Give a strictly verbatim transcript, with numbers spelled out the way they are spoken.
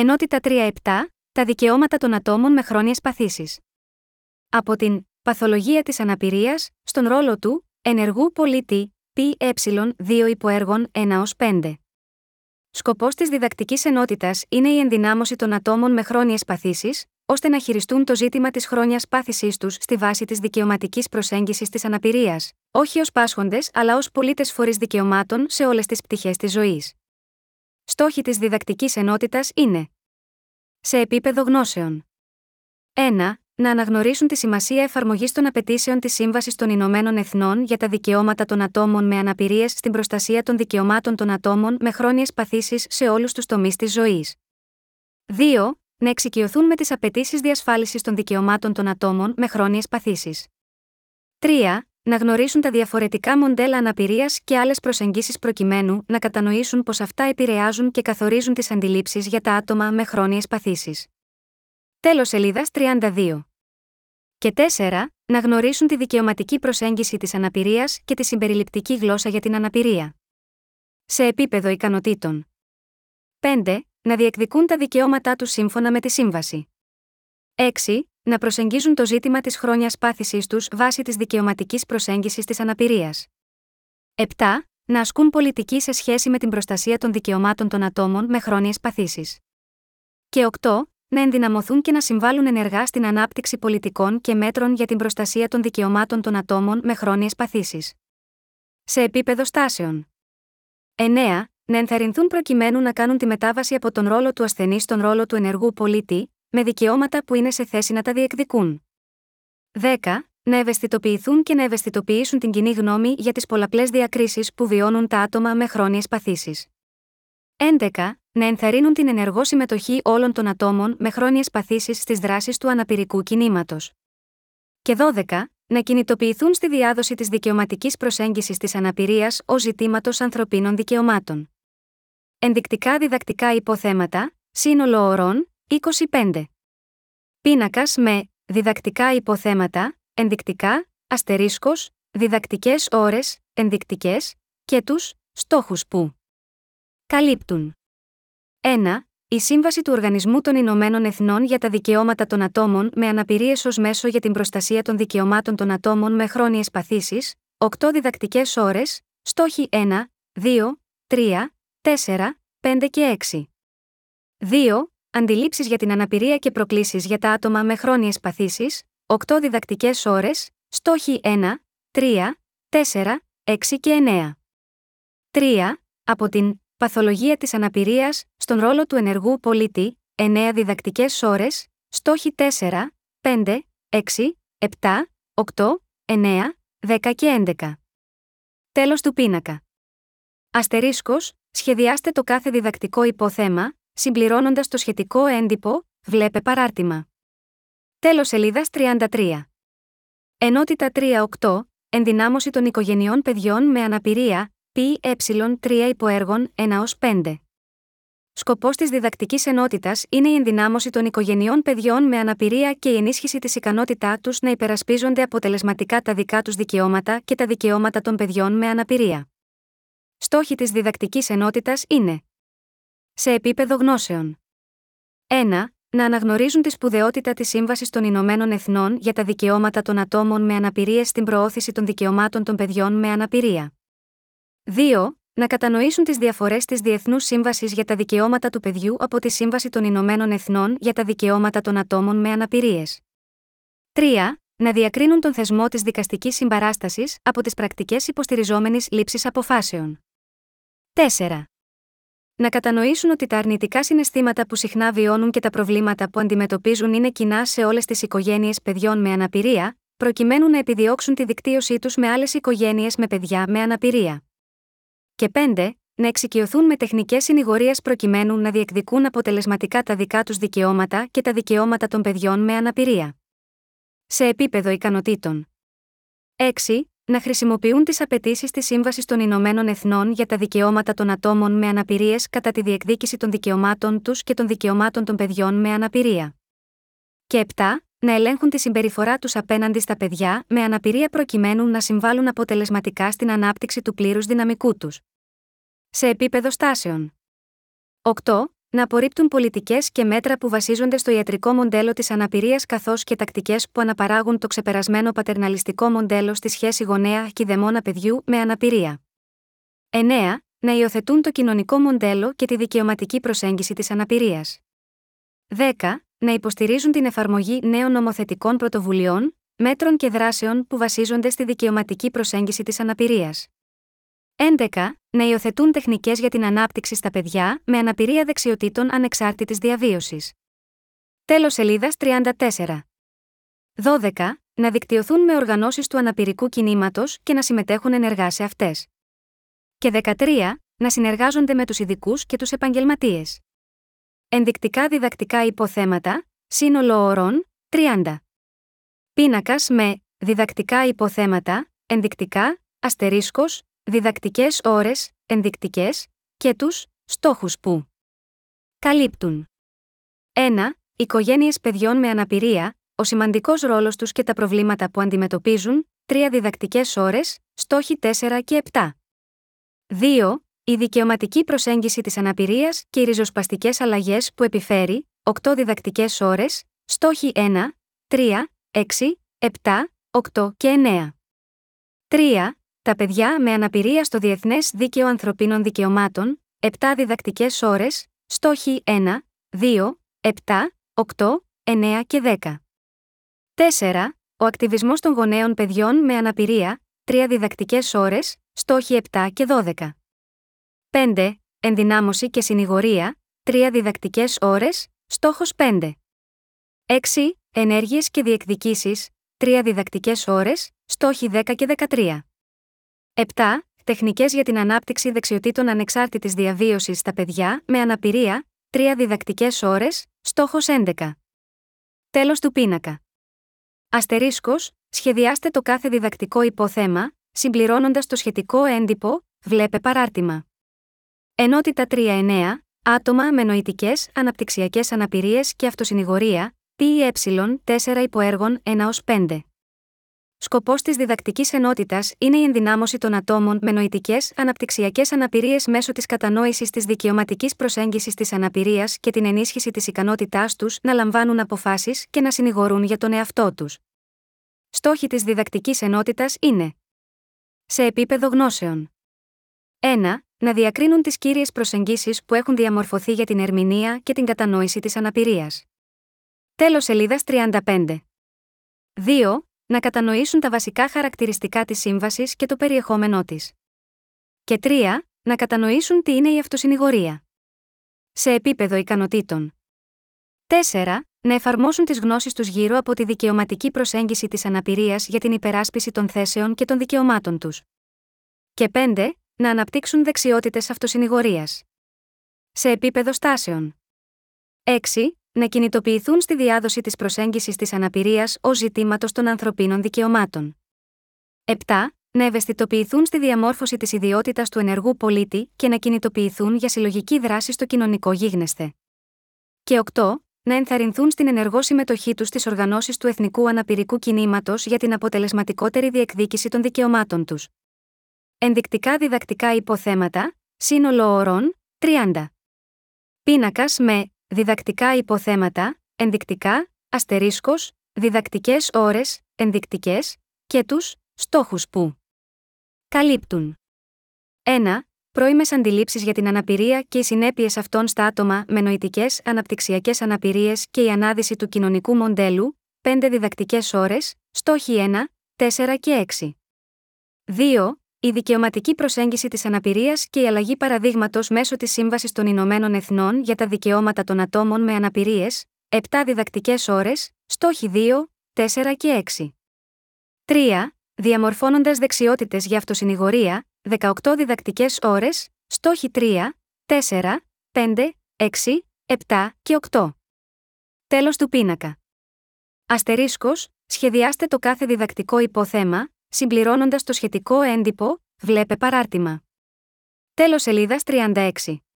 Ενότητα τρία επτά. Τα δικαιώματα των ατόμων με χρόνιες παθήσεις. Από την παθολογία της αναπηρίας, στον ρόλο του ενεργού πολίτη, πι ε δύο υποέργων ένα έως πέντε. Σκοπός της διδακτικής ενότητας είναι η ενδυνάμωση των ατόμων με χρόνιες παθήσεις, ώστε να χειριστούν το ζήτημα της χρόνιας πάθησής τους στη βάση της δικαιωματικής προσέγγισης της αναπηρίας, όχι ως πάσχοντες αλλά ως πολίτες φορείς δικαιωμάτων σε όλες τις πτυχές της ζωής. Στόχοι της διδακτικής ενότητας είναι: σε επίπεδο γνώσεων. ένα. Να αναγνωρίσουν τη σημασία εφαρμογής των απαιτήσεων της Σύμβασης των Ηνωμένων Εθνών για τα δικαιώματα των ατόμων με αναπηρίες στην προστασία των δικαιωμάτων των ατόμων με χρόνιες παθήσεις σε όλους τους τομείς της ζωής. δύο. Να εξοικειωθούν με τις απαιτήσεις διασφάλισης των δικαιωμάτων των ατόμων με χρόνιες παθήσεις. τρία. Να γνωρίσουν τα διαφορετικά μοντέλα αναπηρίας και άλλες προσεγγίσεις προκειμένου να κατανοήσουν πως αυτά επηρεάζουν και καθορίζουν τις αντιλήψεις για τα άτομα με χρόνιες παθήσεις. Τέλος σελίδας τριάντα δύο. Και τέσσερα. Να γνωρίσουν τη δικαιωματική προσέγγιση της αναπηρίας και τη συμπεριληπτική γλώσσα για την αναπηρία. Σε επίπεδο ικανοτήτων. πέντε. Να διεκδικούν τα δικαιώματά τους σύμφωνα με τη Σύμβαση. έξι. Να προσεγγίζουν το ζήτημα της χρόνιας πάθησής τους βάσει της δικαιωματικής προσέγγισης της αναπηρίας. επτά. Να ασκούν πολιτική σε σχέση με την προστασία των δικαιωμάτων των ατόμων με χρόνιες παθήσεις. Και οκτώ. Να ενδυναμωθούν και να συμβάλλουν ενεργά στην ανάπτυξη πολιτικών και μέτρων για την προστασία των δικαιωμάτων των ατόμων με χρόνιες παθήσεις. Σε επίπεδο στάσεων. εννέα. Να ενθαρρυνθούν προκειμένου να κάνουν τη μετάβαση από τον ρόλο του ασθενή στον ρόλο του ενεργού πολίτη, με δικαιώματα που είναι σε θέση να τα διεκδικούν. δέκα. Να ευαισθητοποιηθούν και να ευαισθητοποιήσουν την κοινή γνώμη για τις πολλαπλές διακρίσεις που βιώνουν τα άτομα με χρόνιες παθήσεις. έντεκα. Να ενθαρρύνουν την ενεργό συμμετοχή όλων των ατόμων με χρόνιες παθήσεις στις δράσεις του αναπηρικού κινήματος. Και δώδεκα. Να κινητοποιηθούν στη διάδοση της δικαιωματικής προσέγγισης της αναπηρίας ως ζητήματος ανθρωπίνων δικαιωμάτων. Ενδεικτικά διδακτικά υποθέματα, σύνολο ωρών, είκοσι πέντε. Πίνακας με διδακτικά υποθέματα, ενδεικτικά, αστερίσκος, διδακτικές ώρες, ενδεικτικές, και τους στόχους που καλύπτουν. ένα. Η Σύμβαση του Οργανισμού των Ηνωμένων Εθνών για τα Δικαιώματα των Ατόμων με Αναπηρίες ως μέσο για την προστασία των δικαιωμάτων των ατόμων με χρόνιες παθήσεις, οκτώ διδακτικές ώρες, στόχοι ένα, δύο, τρία, τέσσερα, πέντε και έξι. δύο. Αντιλήψεις για την αναπηρία και προκλήσεις για τα άτομα με χρόνιες παθήσεις, οκτώ διδακτικές ώρες, στόχοι ένα, τρία, τέσσερα, έξι και εννέα. τρία. Από την παθολογία της αναπηρίας στον ρόλο του ενεργού πολίτη, εννέα διδακτικές ώρες, στόχοι τέσσερα, πέντε, έξι, επτά, οκτώ, εννέα, δέκα και έντεκα. Τέλος του πίνακα. Αστερίσκος, σχεδιάστε το κάθε διδακτικό υπόθεμα, συμπληρώνοντας το σχετικό έντυπο, βλέπε παράρτημα. Τέλος σελίδας τριάντα τρία. Ενότητα τρία οκτώ, ενδυνάμωση των οικογενειών παιδιών με αναπηρία, πι ε τρία υποέργων ένα έως πέντε. Σκοπός της διδακτικής ενότητας είναι η ενδυνάμωση των οικογενειών παιδιών με αναπηρία και η ενίσχυση της ικανότητά τους να υπερασπίζονται αποτελεσματικά τα δικά τους δικαιώματα και τα δικαιώματα των παιδιών με αναπηρία. Στόχοι της διδακτικής ενότητας είναι: σε επίπεδο γνώσεων. ένα. Να αναγνωρίζουν τη σπουδαιότητα της Σύμβασης των Ηνωμένων Εθνών για τα δικαιώματα των ατόμων με αναπηρίες στην προώθηση των δικαιωμάτων των παιδιών με αναπηρία. δύο. Να κατανοήσουν τις διαφορές της Διεθνούς Σύμβασης για τα Δικαιώματα του Παιδιού από τη Σύμβαση των Ηνωμένων Εθνών για τα Δικαιώματα των Ατόμων με Αναπηρίες. τρία. Να διακρίνουν τον θεσμό της δικαστικής συμπαράστασης από τις πρακτικές υποστηριζόμενης λήψης αποφάσεων. τέσσερα. Να κατανοήσουν ότι τα αρνητικά συναισθήματα που συχνά βιώνουν και τα προβλήματα που αντιμετωπίζουν είναι κοινά σε όλες τις οικογένειες παιδιών με αναπηρία, προκειμένου να επιδιώξουν τη δικτύωσή τους με άλλες οικογένειες με παιδιά με αναπηρία. Και πέντε. Να εξοικειωθούν με τεχνικές συνηγορίας προκειμένου να διεκδικούν αποτελεσματικά τα δικά τους δικαιώματα και τα δικαιώματα των παιδιών με αναπηρία. Σε επίπεδο ικανοτήτων. έξι. Να χρησιμοποιούν τις απαιτήσεις της Σύμβασης των Ηνωμένων Εθνών για τα δικαιώματα των ατόμων με αναπηρίες κατά τη διεκδίκηση των δικαιωμάτων τους και των δικαιωμάτων των παιδιών με αναπηρία. Και επτά. Να ελέγχουν τη συμπεριφορά τους απέναντι στα παιδιά με αναπηρία προκειμένου να συμβάλλουν αποτελεσματικά στην ανάπτυξη του πλήρους δυναμικού τους. Σε επίπεδο στάσεων. οκτώ. Να απορρίπτουν πολιτικές και μέτρα που βασίζονται στο ιατρικό μοντέλο της αναπηρίας καθώς και τακτικές που αναπαράγουν το ξεπερασμένο πατερναλιστικό μοντέλο στη σχέση γονέα-κηδεμόνα παιδιού με αναπηρία. εννέα. Να υιοθετούν το κοινωνικό μοντέλο και τη δικαιωματική προσέγγιση της αναπηρίας. δέκα. Να υποστηρίζουν την εφαρμογή νέων νομοθετικών πρωτοβουλειών, μέτρων και δράσεων που βασίζονται στη δικαιωματική προσέγγιση της αναπηρίας. έντεκα. Να υιοθετούν τεχνικές για την ανάπτυξη στα παιδιά με αναπηρία δεξιοτήτων ανεξάρτητης διαβίωσης. Τέλος σελίδας τριάντα τέσσερα. δώδεκα. Να δικτυωθούν με οργανώσεις του αναπηρικού κινήματος και να συμμετέχουν ενεργά σε αυτές. Και δεκατρία. Να συνεργάζονται με τους ειδικούς και τους επαγγελματίες. Ενδεικτικά διδακτικά υποθέματα, σύνολο ωρών, τριάντα. Πίνακας με διδακτικά υποθέματα, ενδεικτικά, αστερίσκος, διδακτικές ώρες, ενδεικτικές, και τους στόχους που καλύπτουν. ένα. Οικογένειες παιδιών με αναπηρία, ο σημαντικός ρόλος τους και τα προβλήματα που αντιμετωπίζουν, τρία διδακτικές ώρες, στόχοι τέσσερα και επτά. δύο. Η δικαιωματική προσέγγιση της αναπηρίας και οι ριζοσπαστικές αλλαγές που επιφέρει, οκτώ διδακτικές ώρες, στόχοι ένα, τρία, έξι, επτά, οκτώ και εννέα. τρία. Τα παιδιά με αναπηρία στο Διεθνές Δίκαιο Ανθρωπίνων Δικαιωμάτων, επτά διδακτικές ώρες, στόχοι ένα, δύο, επτά, οκτώ, εννέα και δέκα. τέσσερα. Ο ακτιβισμός των γονέων παιδιών με αναπηρία, τρία διδακτικές ώρες, στόχοι επτά και δώδεκα. πέντε. Ενδυνάμωση και συνηγορία, τρία διδακτικές ώρες, στόχος πέντε. έξι. Ενέργειες και διεκδικήσεις, τρία διδακτικές ώρες, στόχοι δέκα και δεκατρία. επτά. Τεχνικές για την ανάπτυξη δεξιοτήτων ανεξάρτητης διαβίωσης στα παιδιά με αναπηρία, τρία διδακτικές ώρες, στόχος έντεκα. Τέλος του πίνακα. Αστερίσκος, σχεδιάστε το κάθε διδακτικό υποθέμα, συμπληρώνοντας το σχετικό έντυπο, βλέπε παράρτημα. Ενότητα τρία εννέα, άτομα με νοητικές, αναπτυξιακές αναπηρίες και αυτοσυνηγορία, πι ε τέσσερα υποέργων ένα έως πέντε. Σκοπός της διδακτικής ενότητας είναι η ενδυνάμωση των ατόμων με νοητικές, αναπτυξιακές αναπηρίες μέσω της κατανόησης της δικαιωματικής προσέγγισης της αναπηρίας και την ενίσχυση της ικανότητάς τους να λαμβάνουν αποφάσεις και να συνηγορούν για τον εαυτό τους. Στόχοι της διδακτικής ενότητας είναι: σε επίπεδο γνώσεων. ένα. Να διακρίνουν τις κύριες προσεγγίσεις που έχουν διαμορφωθεί για την ερμηνεία και την κατανόηση της αναπηρίας. Τέλος σελίδας τριάντα πέντε. δύο. Να κατανοήσουν τα βασικά χαρακτηριστικά της σύμβασης και το περιεχόμενό της. Και τρία. Να κατανοήσουν τι είναι η αυτοσυνηγορία. Σε επίπεδο ικανοτήτων. τέσσερα. Να εφαρμόσουν τις γνώσεις τους γύρω από τη δικαιωματική προσέγγιση της αναπηρίας για την υπεράσπιση των θέσεων και των δικαιωμάτων τους. Και πέντε. Να αναπτύξουν δεξιότητες αυτοσυνηγορίας. Σε επίπεδο στάσεων. έξι. Να κινητοποιηθούν στη διάδοση της προσέγγισης της αναπηρίας ως ζητήματος των ανθρωπίνων δικαιωμάτων. επτά. Να ευαισθητοποιηθούν στη διαμόρφωση της ιδιότητας του ενεργού πολίτη και να κινητοποιηθούν για συλλογική δράση στο κοινωνικό γίγνεσθε. Και οκτώ. Να ενθαρρυνθούν στην ενεργό συμμετοχή τους στις οργανώσεις του εθνικού αναπηρικού κινήματος για την αποτελεσματικότερη διεκδίκηση των δικαιωμάτων τους. Ενδεικτικά διδακτικά υποθέματα, σύνολο ωρών, τριάντα. Πίνακας με διδακτικά υποθέματα, ενδεικτικά, αστερίσκος, διδακτικές ώρες, ενδεικτικές, και τους στόχους που καλύπτουν. ένα. Πρώιμες αντιλήψεις για την αναπηρία και οι συνέπειες αυτών στα άτομα με νοητικές αναπτυξιακές αναπηρίες και η ανάδυση του κοινωνικού μοντέλου, πέντε διδακτικές ώρες, στόχοι ένα, τέσσερα και έξι. δύο. Η δικαιωματική προσέγγιση της αναπηρίας και η αλλαγή παραδείγματος μέσω της Σύμβασης των Ηνωμένων Εθνών για τα Δικαιώματα των Ατόμων με Αναπηρίες, επτά διδακτικές ώρες, στόχοι δύο, τέσσερα και έξι. τρία. Διαμορφώνοντας δεξιότητες για αυτοσυνηγορία, δεκαοκτώ διδακτικές ώρες, στόχοι τρία, τέσσερα, πέντε, έξι, επτά και οκτώ. Τέλος του πίνακα. Αστερίσκος, σχεδιάστε το κάθε διδακτικό υποθέμα, συμπληρώνοντας το σχετικό έντυπο, βλέπε παράρτημα. Τέλος σελίδας τριάντα έξι.